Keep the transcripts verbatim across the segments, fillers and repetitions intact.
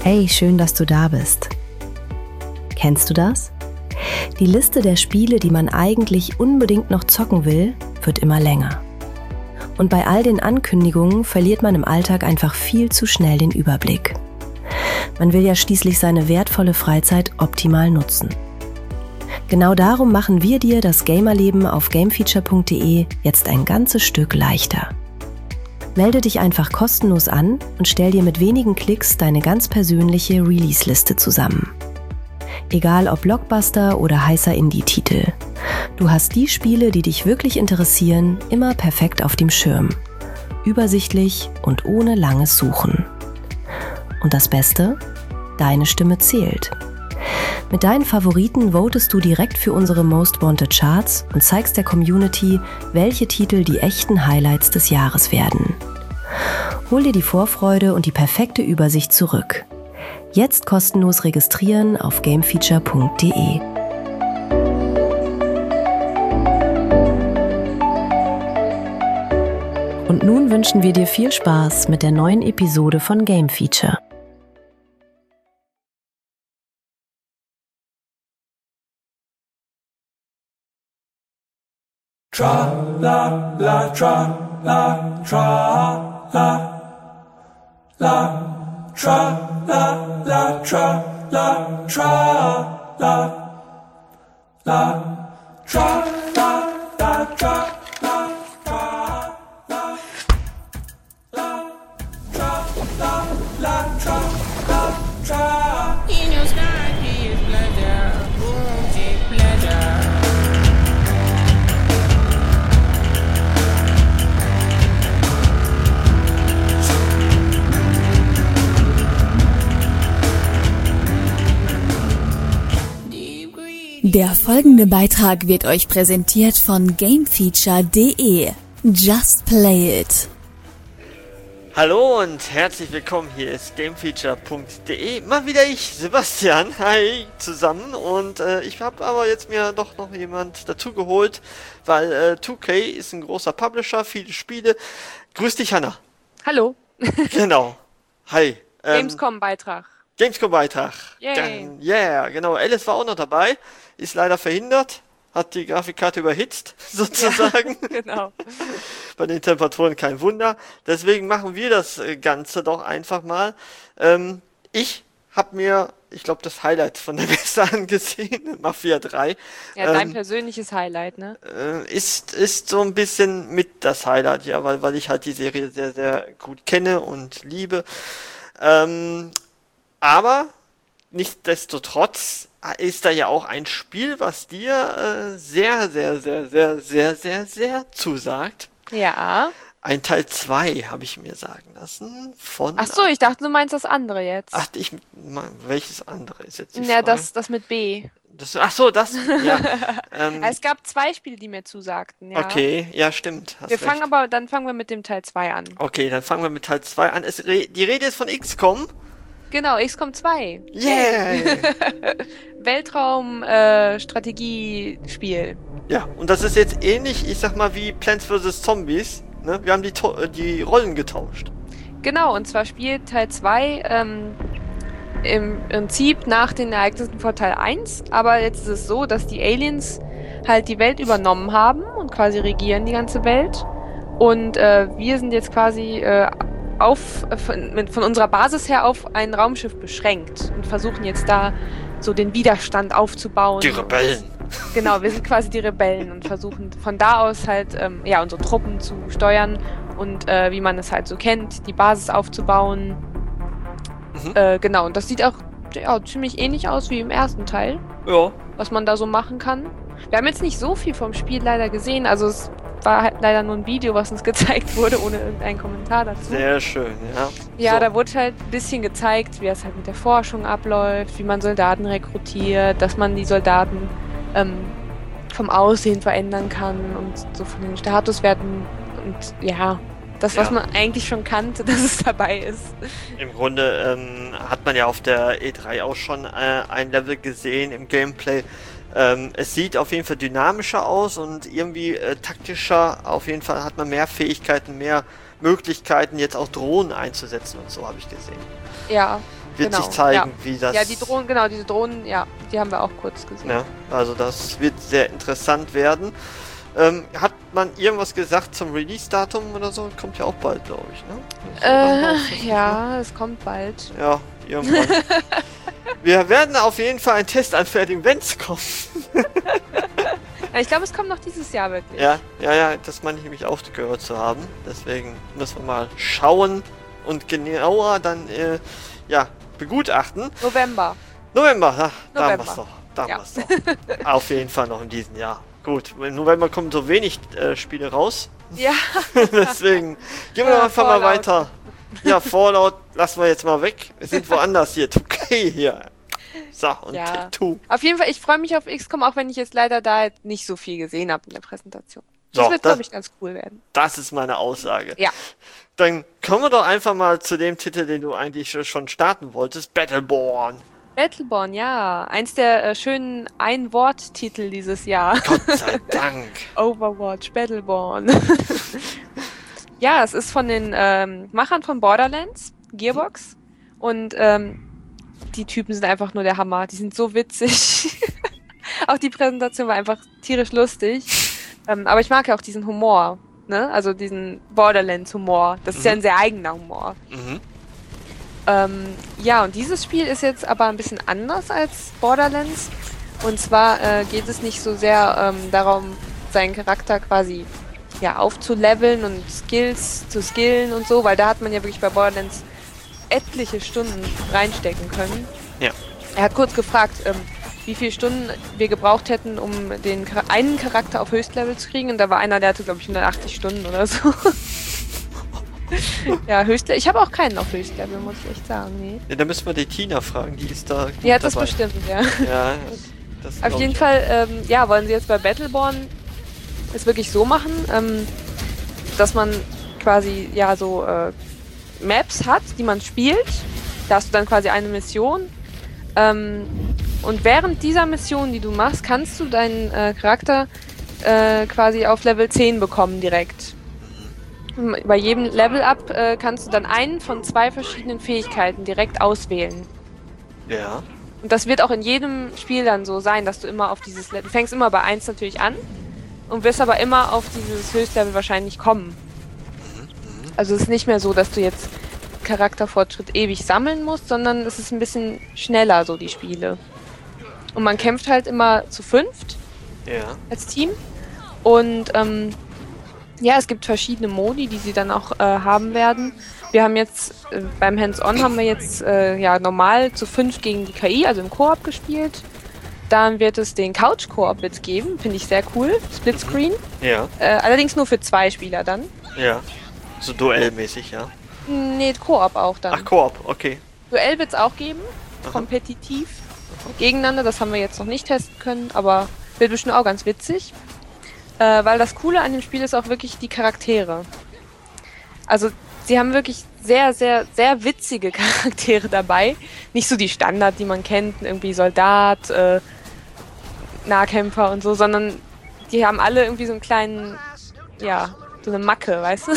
Hey, schön, dass du da bist. Kennst du das? Die Liste der Spiele, die man eigentlich unbedingt noch zocken will, wird immer länger. Und bei all den Ankündigungen verliert man im Alltag einfach viel zu schnell den Überblick. Man will ja schließlich seine wertvolle Freizeit optimal nutzen. Genau darum machen wir dir das Gamerleben auf gamefeature punkt de jetzt ein ganzes Stück leichter. Melde dich einfach kostenlos an und stell dir mit wenigen Klicks deine ganz persönliche Release-Liste zusammen. Egal ob Blockbuster oder heißer Indie-Titel. Du hast die Spiele, die dich wirklich interessieren, immer perfekt auf dem Schirm. Übersichtlich und ohne langes Suchen. Und das Beste? Deine Stimme zählt. Mit deinen Favoriten votest du direkt für unsere Most Wanted Charts und zeigst der Community, welche Titel die echten Highlights des Jahres werden. Hol dir die Vorfreude und die perfekte Übersicht zurück. Jetzt kostenlos registrieren auf gamefeature punkt de. Und nun wünschen wir dir viel Spaß mit der neuen Episode von Game Feature. Tra la la tra la tra la la tra la la tra la tra la la tra la la tra la tra la la tra la la tra la tra. In your sky is pleasure, booty pleasure. Der folgende Beitrag wird euch präsentiert von gamefeature punkt de. Just play it. Hallo und herzlich willkommen, hier ist gamefeature punkt de. Mal wieder ich, Sebastian. Hi zusammen. Und äh, ich habe aber jetzt mir doch noch jemand dazu geholt, weil äh, zwei K ist ein großer Publisher, viele Spiele. Grüß dich, Hanna. Hallo. Genau. Hi. Ähm, Gamescom-Beitrag. Gamescom-Beitrag. Yay. Ja, yeah, genau. Alice war auch noch dabei, ist leider verhindert, hat die Grafikkarte überhitzt, sozusagen. Ja, genau. Bei den Temperaturen kein Wunder. Deswegen machen wir das Ganze doch einfach mal. Ähm, ich habe mir, ich glaube, das Highlight von der Messe angesehen, Mafia drei. Ja, dein ähm, persönliches Highlight, ne? Äh, ist, ist so ein bisschen mit das Highlight, ja, weil, weil ich halt die Serie sehr, sehr gut kenne und liebe. Ähm, aber nichtsdestotrotz ist da ja auch ein Spiel, was dir äh, sehr, sehr, sehr, sehr, sehr, sehr, sehr zusagt. Ja. Ein Teil zwei habe ich mir sagen lassen von... Ach so, ich dachte, du meinst das andere jetzt. Ach, ich... Welches andere ist jetzt die Ja, Frage? das, das mit B. Das, ach so, das... Ja. ähm, Es gab zwei Spiele, die mir zusagten, ja. Okay, ja, stimmt. Hast Wir fangen recht. aber, dann fangen wir mit dem Teil zwei an. Okay, dann fangen wir mit Teil zwei an. Es, die Rede ist von X COM. Genau, X COM zwei. Yeah! Weltraum-Strategiespiel. Ja, und das ist jetzt ähnlich, ich sag mal, wie Plants versus. Zombies. Ne? Wir haben die, die Rollen getauscht. Genau, und zwar spielt Teil zwei ähm, im Prinzip nach den Ereignissen von Teil eins, aber jetzt ist es so, dass die Aliens halt die Welt übernommen haben und quasi regieren die ganze Welt. Und äh, wir sind jetzt quasi äh, auf, von, mit, von unserer Basis her auf ein Raumschiff beschränkt und versuchen jetzt da so den Widerstand aufzubauen. Die Rebellen. Genau, wir sind quasi die Rebellen und versuchen von da aus halt ähm, ja, unsere Truppen zu steuern und äh, wie man es halt so kennt, die Basis aufzubauen. Mhm. Äh, genau, und das sieht auch ja, ziemlich ähnlich aus wie im ersten Teil. Ja. Was man da so machen kann. Wir haben jetzt nicht so viel vom Spiel leider gesehen, also es war halt leider nur ein Video, was uns gezeigt wurde, ohne irgendeinen Kommentar dazu. Sehr schön, ja. Ja, so. Da wurde halt ein bisschen gezeigt, wie es halt mit der Forschung abläuft, wie man Soldaten rekrutiert, dass man die Soldaten ähm, vom Aussehen verändern kann und so von den Statuswerten und ja, das, was ja. man eigentlich schon kannte, dass es dabei ist. Im Grunde ähm, hat man ja auf der E drei auch schon äh, ein Level gesehen im Gameplay. Ähm, es sieht auf jeden Fall dynamischer aus und irgendwie äh, taktischer. Auf jeden Fall hat man mehr Fähigkeiten, mehr Möglichkeiten, jetzt auch Drohnen einzusetzen und so, habe ich gesehen. Ja, wird genau, sich zeigen, ja. wie das... Ja, die Drohnen, genau, diese Drohnen, ja, die haben wir auch kurz gesehen. Ja, also das wird sehr interessant werden. Ähm, hat man irgendwas gesagt zum Release-Datum oder so? Kommt ja auch bald, glaube ich, ne? Äh, ja, es kommt bald. Ja, irgendwann. Wir werden auf jeden Fall einen Test anfertigen, wenn es kommt. Ja, ich glaube, es kommt noch dieses Jahr wirklich. Ja, ja, ja, das meine ich nämlich auch gehört zu haben. Deswegen müssen wir mal schauen und genauer dann, äh, ja, begutachten. November. November, ja, da haben November. wir's doch. Da haben Ja. wir's doch. Auf jeden Fall noch in diesem Jahr. Gut, im November kommen so wenig äh, Spiele raus. Ja. Deswegen gehen wir Ja, doch einfach mal Fallout. weiter. Ja, Fallout lassen wir jetzt mal weg. Wir sind woanders hier. Okay, hier. So, und Ja. Take Two. Auf jeden Fall, ich freue mich auf X COM, auch wenn ich jetzt leider da jetzt nicht so viel gesehen habe in der Präsentation. Das So, wird, das- glaube ich, ganz cool werden. Das ist meine Aussage. Ja. Dann kommen wir doch einfach mal zu dem Titel, den du eigentlich schon starten wolltest. Battleborn. Battleborn, ja. Eins der äh, schönen Ein-Wort-Titel dieses Jahr. Gott sei Dank. Overwatch, Battleborn. Ja, es ist von den ähm, Machern von Borderlands, Gearbox. Und ähm, die Typen sind einfach nur der Hammer. Die sind so witzig. Auch die Präsentation war einfach tierisch lustig. Ähm, aber ich mag ja auch diesen Humor. Ne? Also diesen Borderlands-Humor. Das ist ja ein sehr eigener Humor. Mhm. Ähm, ja, und dieses Spiel ist jetzt aber ein bisschen anders als Borderlands. Und zwar äh, geht es nicht so sehr ähm, darum, seinen Charakter quasi ja, aufzuleveln und Skills zu skillen und so, weil da hat man ja wirklich bei Borderlands etliche Stunden reinstecken können. Ja. Er hat kurz gefragt, ähm, wie viele Stunden wir gebraucht hätten, um den Char- einen Charakter auf Höchstlevel zu kriegen. Und da war einer, der hatte, glaube ich, hundertachtzig Stunden oder so. Ja, Höchstlevel. Ich habe auch keinen auf Höchstlevel, muss ich echt sagen. Nee. Ja, da müssen wir die Tina fragen, die ist da gut Die hat das dabei. bestimmt, ja. Ja, das Auf glaub jeden ich. Fall, ähm, ja, wollen sie jetzt bei Battleborn es wirklich so machen, ähm, dass man quasi ja so äh, Maps hat, die man spielt. Da hast du dann quasi eine Mission. Ähm, und während dieser Mission, die du machst, kannst du deinen äh, Charakter äh, quasi auf Level zehn bekommen direkt. Bei jedem Level-Up äh, kannst du dann einen von zwei verschiedenen Fähigkeiten direkt auswählen. Ja. Und das wird auch in jedem Spiel dann so sein, dass du immer auf dieses Level, du fängst immer bei eins natürlich an und wirst aber immer auf dieses Höchstlevel wahrscheinlich kommen. Also es ist nicht mehr so, dass du jetzt Charakterfortschritt ewig sammeln musst, sondern es ist ein bisschen schneller so die Spiele. Und man kämpft halt immer zu fünft Ja. als Team und ähm, ja, es gibt verschiedene Modi, die sie dann auch äh, haben werden. Wir haben jetzt, äh, beim Hands-On haben wir jetzt äh, ja normal zu fünf gegen die K I, also im Koop gespielt. Dann wird es den Couch-Koop jetzt geben, finde ich sehr cool. Splitscreen. Ja. Äh, allerdings nur für zwei Spieler dann. Ja. So duellmäßig, ja. Nee, Koop auch dann. Ach, Koop, okay. Duell wird es auch geben, Aha. kompetitiv. Gegeneinander, das haben wir jetzt noch nicht testen können, aber wird bestimmt auch ganz witzig. Äh, weil das Coole an dem Spiel ist auch wirklich die Charaktere. Also sie haben wirklich sehr, sehr, sehr witzige Charaktere dabei. Nicht so die Standard, die man kennt, irgendwie Soldat, äh, Nahkämpfer und so, sondern die haben alle irgendwie so einen kleinen, ja, so eine Macke, weißt du?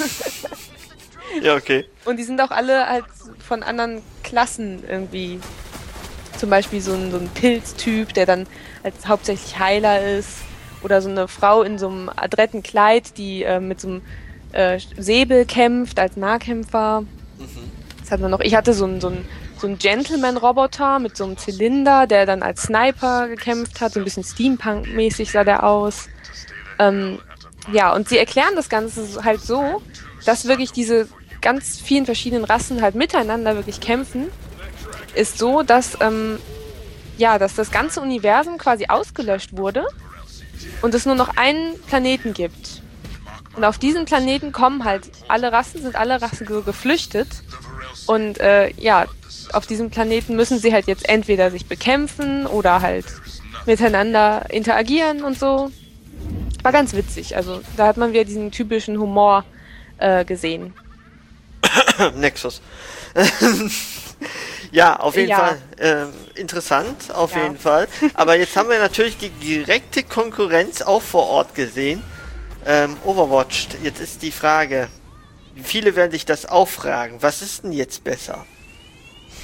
Ja, okay. Und die sind auch alle halt von anderen Klassen irgendwie. Zum Beispiel so ein, so ein Pilztyp, der dann als hauptsächlich Heiler ist. Oder so eine Frau in so einem adretten Kleid, die äh, mit so einem äh, Säbel kämpft als Nahkämpfer. Mhm. Das hat man noch. Ich hatte so einen so einen, so einen Gentleman-Roboter mit so einem Zylinder, der dann als Sniper gekämpft hat. So ein bisschen Steampunk-mäßig sah der aus. Ähm, ja, und sie erklären das Ganze halt so, dass wirklich diese ganz vielen verschiedenen Rassen halt miteinander wirklich kämpfen. Ist so, dass, ähm, ja, dass das ganze Universum quasi ausgelöscht wurde und es nur noch einen Planeten gibt. Und auf diesen Planeten kommen halt alle Rassen, sind alle Rassen so geflüchtet. Und äh, ja, auf diesem Planeten müssen sie halt jetzt entweder sich bekämpfen oder halt miteinander interagieren und so. War ganz witzig. Also da hat man wieder diesen typischen Humor äh, gesehen. Nexus. Ja, auf jeden Ja. Fall ähm, interessant, auf Ja. jeden Fall. Aber jetzt haben wir natürlich die direkte Konkurrenz auch vor Ort gesehen. Ähm, Overwatch, jetzt ist die Frage, viele werden sich das auch fragen, was ist denn jetzt besser?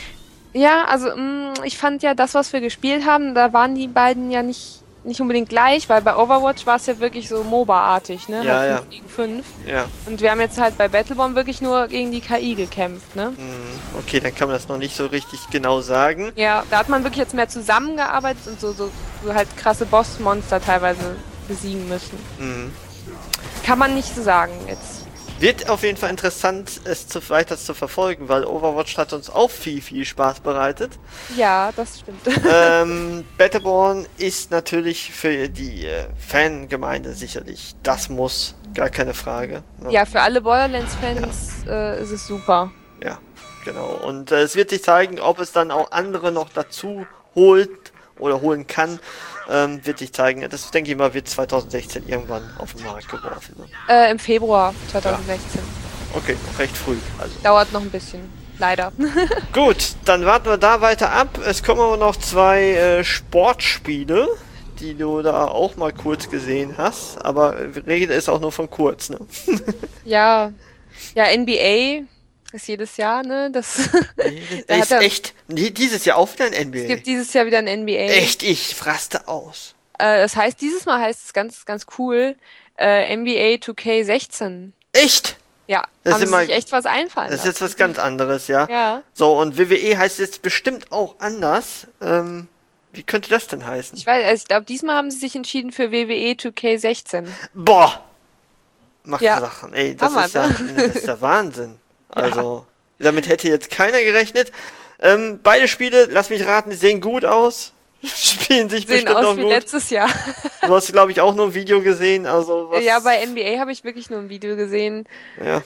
Ja, also mh, ich fand ja das, was wir gespielt haben, da waren die beiden ja nicht, nicht unbedingt gleich, weil bei Overwatch war es ja wirklich so MOBA-artig, ne? Ja, halt ja. fünf gegen fünf. Ja. Und wir haben jetzt halt bei Battleborn wirklich nur gegen die K I gekämpft, ne? Hm, okay, dann kann man das noch nicht so richtig genau sagen. Ja, da hat man wirklich jetzt mehr zusammengearbeitet und so, so, so halt krasse Bossmonster teilweise besiegen müssen. Hm. Kann man nicht so sagen jetzt. Wird auf jeden Fall interessant, es zu, weiter zu verfolgen, weil Overwatch hat uns auch viel, viel Spaß bereitet. Ja, das stimmt. ähm, Battleborn ist natürlich für die äh, Fangemeinde sicherlich das Muss, gar keine Frage. Ne? Ja, für alle Borderlands-Fans ja. äh, ist es super. Ja, genau. Und äh, es wird sich zeigen, ob es dann auch andere noch dazu holt oder holen kann, ähm, wird sich zeigen. Das, denke ich mal, wird zwanzig sechzehn irgendwann auf den Markt geworfen. Ne? Äh, im Februar zwanzig sechzehn. Ja. Okay, noch recht früh. Also. Dauert noch ein bisschen. Leider. Gut, dann warten wir da weiter ab. Es kommen aber noch zwei äh, Sportspiele, die du da auch mal kurz gesehen hast. Aber Rede ist auch nur von kurz, ne? ja. Ja, N B A ist jedes Jahr, ne? Das da ist er, echt. Nee, dieses Jahr auch wieder ein N B A. Es gibt dieses Jahr wieder ein N B A. Echt, ich raste aus. Äh, das heißt, dieses Mal heißt es ganz, ganz cool, äh, N B A zwei K sechzehn. Echt? Ja, das haben ist sie immer, sich echt was einfallen Das ist lassen. jetzt was ganz anderes, ja. Ja. So, und W W E heißt jetzt bestimmt auch anders. Ähm, wie könnte das denn heißen? Ich weiß, also ich glaube, diesmal haben sie sich entschieden für W W E zwei K sechzehn. Boah! Macht Ja. Sachen, ey, das Hammer, ist, ja, ne? das ist ja Wahnsinn. Also, damit hätte jetzt keiner gerechnet. Ähm, beide Spiele, lass mich raten, die sehen gut aus. Spielen sich Sehen bestimmt aus auch wie gut. letztes Jahr. Du hast, glaube ich, auch nur ein Video gesehen, also was... Ja, bei N B A habe ich wirklich nur ein Video gesehen. Ja,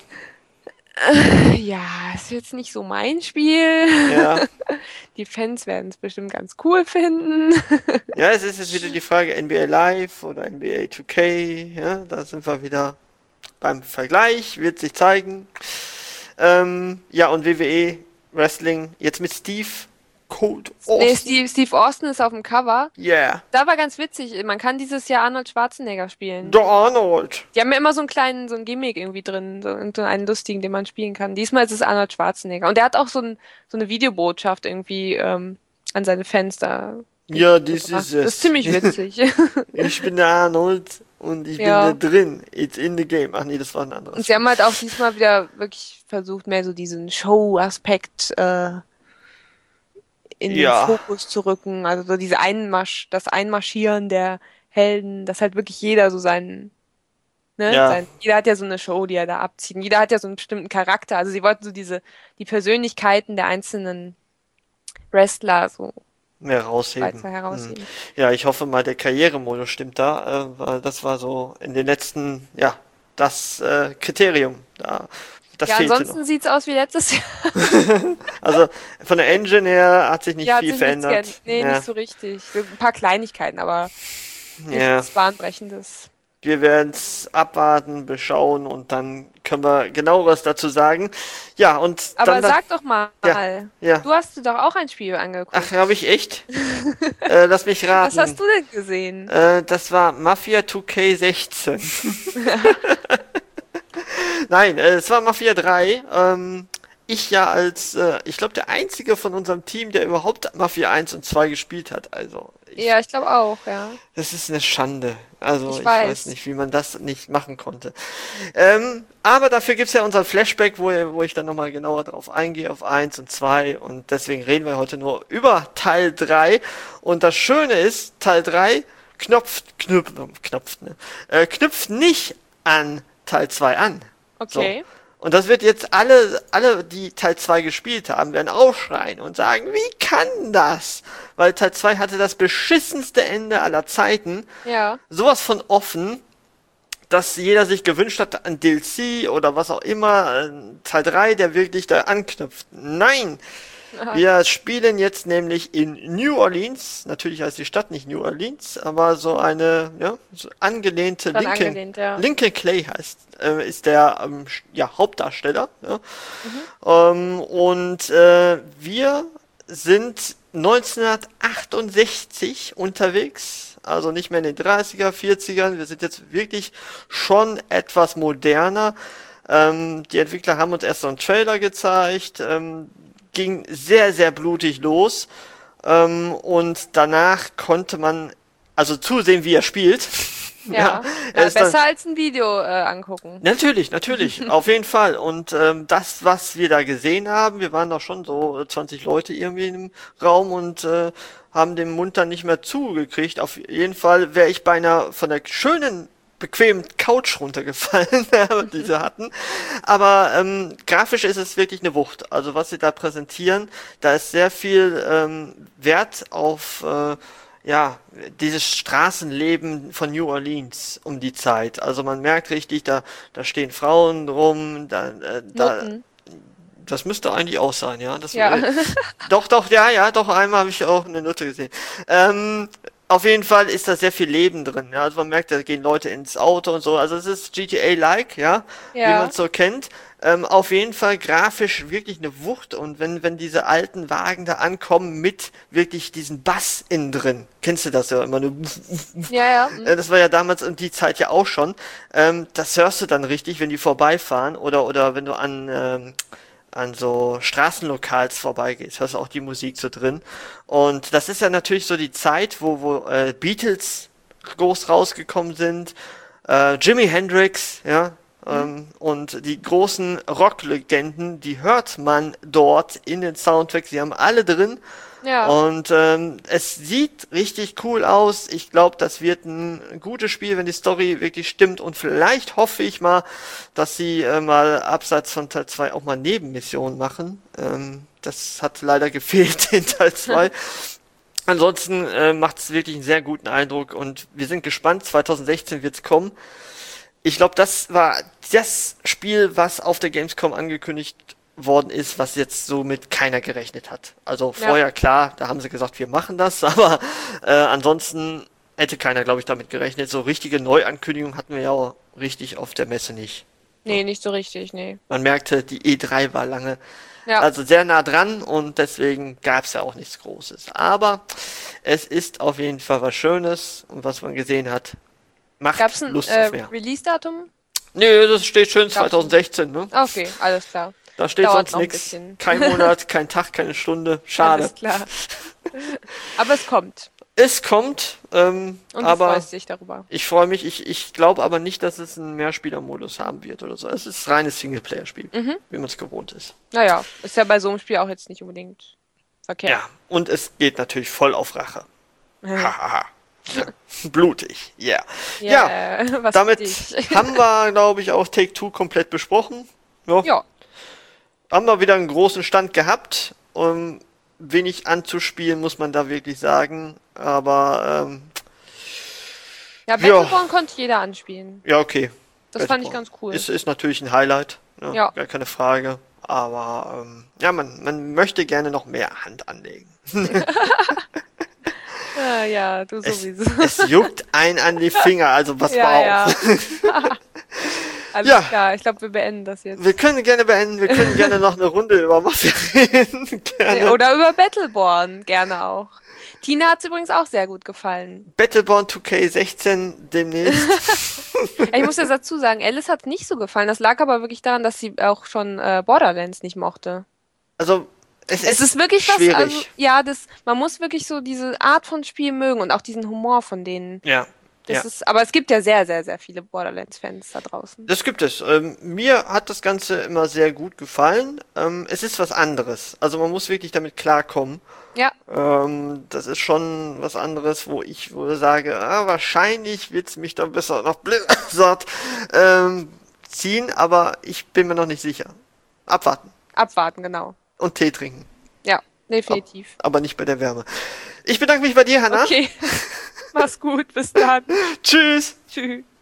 Ja, ist jetzt nicht so mein Spiel. ja. Die Fans werden es bestimmt ganz cool finden. Ja, es ist jetzt wieder die Frage N B A Live oder N B A zwei K. Ja, da sind wir wieder beim Vergleich, wird sich zeigen. Ähm, ja, und W W E Wrestling jetzt mit Steve Cold Austin. Nee, Steve, Steve Austin ist auf dem Cover. Yeah. Da war ganz witzig. Man kann dieses Jahr Arnold Schwarzenegger spielen. Der Arnold. Die haben ja immer so einen kleinen, so einen Gimmick irgendwie drin, so so einen lustigen, den man spielen kann. Diesmal ist es Arnold Schwarzenegger. Und der hat auch so, ein, so eine Videobotschaft irgendwie ähm, an seine Fans da. Ja, das gebracht. ist es. Das ist ziemlich witzig. Ich bin der Arnold und ich Ja. bin da drin. It's in the game. Ach nee, das war ein anderes. Und sie haben halt auch diesmal wieder wirklich versucht, mehr so diesen Show-Aspekt äh, in Ja. den Fokus zu rücken. Also so diese Einmarsch, das Einmarschieren der Helden, dass halt wirklich jeder so seinen, ne, Ja. sein, jeder hat ja so eine Show, die er da abzieht. Und jeder hat ja so einen bestimmten Charakter. Also sie wollten so diese, die Persönlichkeiten der einzelnen Wrestler so mehr rausheben. weiter herausheben. Hm. Ja, ich hoffe mal, der Karrieremodus stimmt da, äh, weil das war so in den letzten, ja, das äh, Kriterium. Da, das Ja, fehlte ansonsten noch. sieht's aus wie letztes Jahr. Also von der Engine her hat sich nicht Ja, hat viel sich nichts verändert. geändert. Nee, ja. nicht so richtig. So ein paar Kleinigkeiten, aber ja. nichts Bahnbrechendes. Wir werden es abwarten, beschauen und dann können wir genaueres dazu sagen. Ja, und Aber dann... sag doch mal, Ja, ja. du hast dir doch auch ein Spiel angeguckt. Ach, habe ich echt? äh, lass mich raten. Was hast du denn gesehen? Äh, das war Mafia zwei K sechzehn. Nein, äh, es war Mafia drei. Ähm, ich ja als, äh, ich glaube, der einzige von unserem Team, der überhaupt Mafia eins und zwei gespielt hat. Also, ich, Ja, ich glaube auch, ja. das ist eine Schande. Also, ich, Ich weiß. weiß. nicht, wie man das nicht machen konnte. Ähm, aber dafür gibt's ja unseren Flashback, wo, wo ich dann nochmal genauer drauf eingehe, auf eins und zwei. Und deswegen reden wir heute nur über Teil drei. Und das Schöne ist, Teil drei knopft, knüpft, knopft, ne? äh, knüpft nicht an Teil zwei an. Okay. Und das wird jetzt alle, alle, die Teil zwei gespielt haben, werden aufschreien und sagen, wie kann das? Weil Teil zwei hatte das beschissenste Ende aller Zeiten. Ja. Sowas von offen, dass jeder sich gewünscht hat, ein D L C oder was auch immer, äh, Teil drei, der wirklich da anknüpft. Nein! Aha. Wir spielen jetzt nämlich in New Orleans. Natürlich heißt die Stadt nicht New Orleans, aber so eine, ja, so angelehnte Dann Lincoln, angelehnt, ja. Lincoln Clay heißt, äh, ist der ähm, sch- ja, Hauptdarsteller. Ja. Ähm, und äh, wir sind neunzehnhundertachtundsechzig unterwegs, also nicht mehr in den dreißiger, vierzigern. Wir sind jetzt wirklich schon etwas moderner. Ähm, die Entwickler haben uns erst so einen Trailer gezeigt. Ähm, ging sehr, sehr blutig los. Ähm, und danach konnte man also zusehen, wie er spielt. Ja, ja, ja er ist besser dann, als ein Video äh, angucken. Natürlich, natürlich, auf jeden Fall. Und ähm, das, was wir da gesehen haben, wir waren doch schon so zwanzig Leute irgendwie im Raum und äh, haben den Mund dann nicht mehr zugekriegt. Auf jeden Fall wäre ich beinahe von der schönen, bequemen Couch runtergefallen, die sie hatten. Aber ähm, grafisch ist es wirklich eine Wucht. Also was sie da präsentieren, da ist sehr viel ähm, Wert auf äh, ja, dieses Straßenleben von New Orleans um die Zeit. Also man merkt richtig, da, da stehen Frauen rum, da, äh, da, Nutten. das müsste eigentlich auch sein, ja. Das, Ja. äh, doch, doch, ja, ja, doch, einmal habe ich auch eine Nutte gesehen. Ähm, auf jeden Fall ist da sehr viel Leben drin, ja. Also man merkt, da gehen Leute ins Auto und so. Also es ist G T A-like, ja, Ja. wie man es so kennt. Ähm, auf jeden Fall grafisch wirklich eine Wucht und wenn, wenn diese alten Wagen da ankommen mit wirklich diesen Bass innen drin, kennst du das ja immer, nur Ja, ja. mhm. äh, das war ja damals um die Zeit ja auch schon, ähm, das hörst du dann richtig, wenn die vorbeifahren oder, oder wenn du an, ähm, an so Straßenlokals vorbeigehst, hörst du auch die Musik so drin und das ist ja natürlich so die Zeit, wo, wo äh, Beatles groß rausgekommen sind, äh, Jimi Hendrix, ja, Ähm, und die großen Rocklegenden, die hört man dort in den Soundtracks, die haben alle drin. Ja. Und ähm, es sieht richtig cool aus. Ich glaube, das wird ein gutes Spiel, wenn die Story wirklich stimmt. Und vielleicht hoffe ich mal, dass sie äh, mal abseits von Teil zwei auch mal Nebenmissionen machen. Ähm, das hat leider gefehlt in Teil zwei. Ansonsten äh, macht es wirklich einen sehr guten Eindruck und wir sind gespannt. zwanzig sechzehn wird's kommen. Ich glaube, das war das Spiel, was auf der Gamescom angekündigt worden ist, was jetzt so mit keiner gerechnet hat. Also Ja. vorher, klar, da haben sie gesagt, wir machen das, aber äh, ansonsten hätte keiner, glaube ich, damit gerechnet. So richtige Neuankündigungen hatten wir ja auch richtig auf der Messe nicht. Nee, nicht so richtig, nee. Man merkte, die E drei war lange, Ja. also sehr nah dran und deswegen gab es ja auch nichts Großes. Aber es ist auf jeden Fall was Schönes und was man gesehen hat, macht Gab's ein Lust äh, auf mehr. Release-Datum? Nö, das steht schön Gab's zwanzig sechzehn, ne? Okay, alles klar. Da steht Dauert sonst noch ein nichts. bisschen. Kein Monat, kein Tag, keine Stunde. Schade. Alles klar. Aber es kommt. Es kommt, ähm, Und aber du freust dich darüber. ich freue mich. Ich, ich glaube aber nicht, dass es einen Mehrspieler-Modus haben wird oder so. Es ist reines Singleplayer-Spiel, Mhm. wie man es gewohnt ist. Naja, ist ja bei so einem Spiel auch jetzt nicht unbedingt verkehrt. Ja, und es geht natürlich voll auf Rache. Ja. Hahaha. Ja. Blutig, yeah. Ja, Ja, äh, was damit für dich. haben wir, glaube ich, auch Take-Two komplett besprochen. Ja. Ja, Haben wir wieder einen großen Stand gehabt. Um wenig anzuspielen, muss man da wirklich sagen. Aber, ähm, ja, Ja. Battleborn konnte jeder anspielen. ja, okay. Das fand ich ganz cool. Ist, ist natürlich ein Highlight. Ne? Ja. Gar keine Frage. Aber, ähm, ja, man, man möchte gerne noch mehr Hand anlegen. Ja, ja, du Es, sowieso. es juckt einen an die Finger, also was Ja, war ja. auch. Alles Ja. klar, ich glaube, wir beenden das jetzt. Wir können gerne beenden, wir können gerne noch eine Runde über Mafia reden. Gerne. Oder über Battleborn, gerne auch. Tina hat es übrigens auch sehr gut gefallen. Battleborn zwei K sechzehn demnächst. Ich muss jetzt dazu sagen, Alice hat nicht so gefallen. Das lag aber wirklich daran, dass sie auch schon äh, Borderlands nicht mochte. Also, es, Es ist wirklich was, schwierig. also, ja, das, man muss wirklich so diese Art von Spiel mögen und auch diesen Humor von denen. ja. Das Ja. ist, aber es gibt ja sehr, sehr, sehr viele Borderlands-Fans da draußen. Das gibt es. Ähm, mir hat das Ganze immer sehr gut gefallen. Ähm, es ist was anderes. Also man muss wirklich damit klarkommen. Ja, Ähm, das ist schon was anderes, wo ich wo ich sage, ah, wahrscheinlich wird's mich dann besser nach Blizzard ähm, ziehen, aber ich bin mir noch nicht sicher. Abwarten abwarten, genau. und Tee trinken, Ja, definitiv. aber nicht bei der Wärme. Ich bedanke mich bei dir, Hannah. Okay, mach's gut, bis dann. Tschüss. Tschüss.